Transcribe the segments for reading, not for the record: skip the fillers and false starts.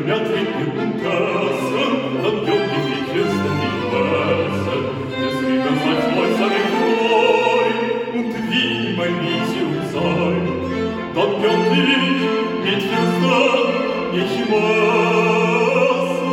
mir trinken und küssen, dann jung die Kisten die Bösen, des Lebens als äußere Treu, und wie mein Lysium sei, dann könnt ich mit Fürsten nicht messen.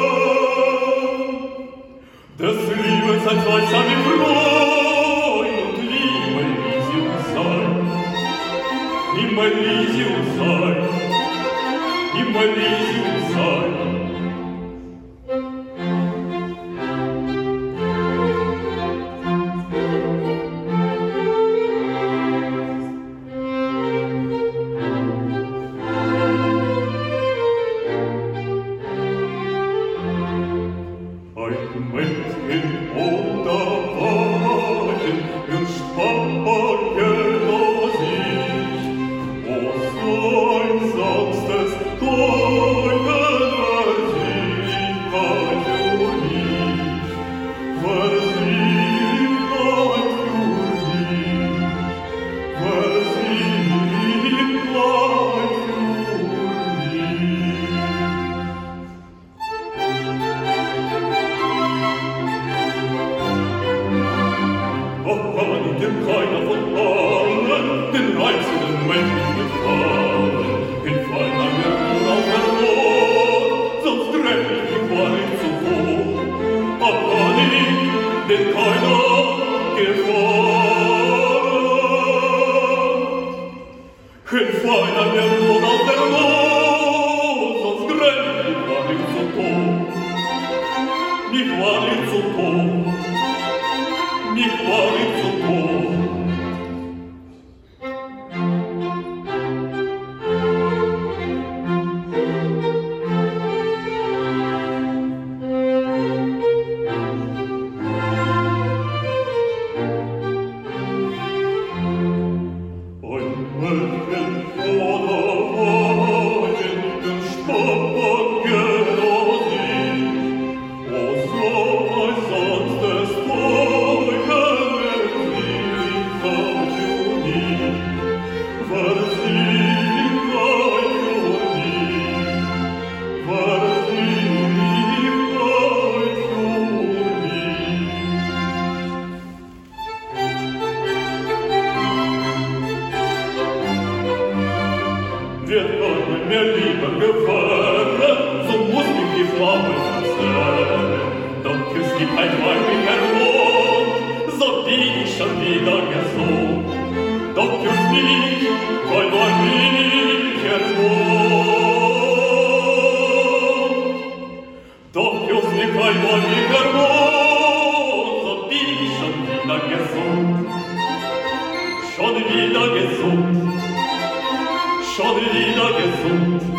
Des Lebens als äußere Treu, und wie mein Lysium sei, wie mein Lysium sei, wie mein Lysium sei. Ein Mädchen oder Wagen, wünscht Papa genau sich. O sein sonst es Teugen Versieglichkeit für mich, Versieglichkeit für mich, Versieglichkeit für mich. Dem keiner von allen den reizenden Menschen gefallen, in feiner Wirkung auf der Not, sonst renn ich nicht zu hoch. Aber nicht, den keiner gefallen. In feiner Wirkung auf der Not, sonst renn ich nicht zu hoch. Nicht wahrlich zu hoch. Nicht wahrlich zu hoch. Ein Mädchen oder Wagen, den Stopper genau sich. O sei sonst es wird einem mir lieber gefallen, so muss mich die Flamme erzählen. Doch küsst die ein weiblicher Mond, so bin ich schon wieder gesund. Doch küsst mich ein weiblicher Mond. Doch küsst mich ein weiblicher Mond, so bin ich schon wieder gesund. Schon wieder gesund. Schon wieder gesund.